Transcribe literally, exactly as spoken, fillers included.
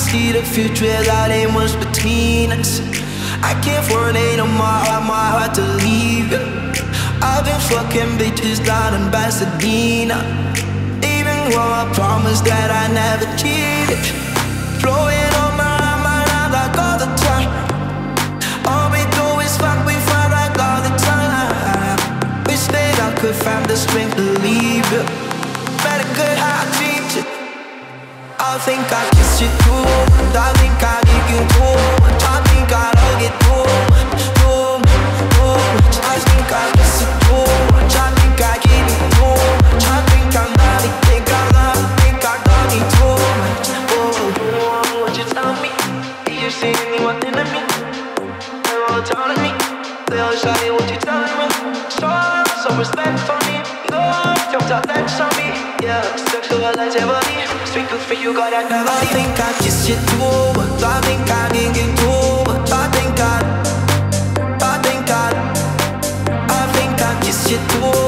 see the future without ain't much between us. I can't formulate on my heart, my heart to leave you. I've been fucking bitches down in Pasadena, even though I promised that I never cheated. Flowing on my mind like all the time. All we do is fuck, we fight like all the time. Wish that I could find the strength to leave you. Better good how I treat you. I think I kiss you too much. I think I give you too much. I think I hug you too much, too much, too much. I think I kiss you too much. I think I give you too much. I think I love you, think I love you, think I love you too much. Oh, what you tell me? You see anyone in me? They're all telling me. They all show you what you telling me. Show some respect for me. Love, don't talk that on me. Yeah, sexualize your body. Speak good for you, got that melody. I think I kiss you too much. I think I give you too much. I think I, I think I, I think I kiss you too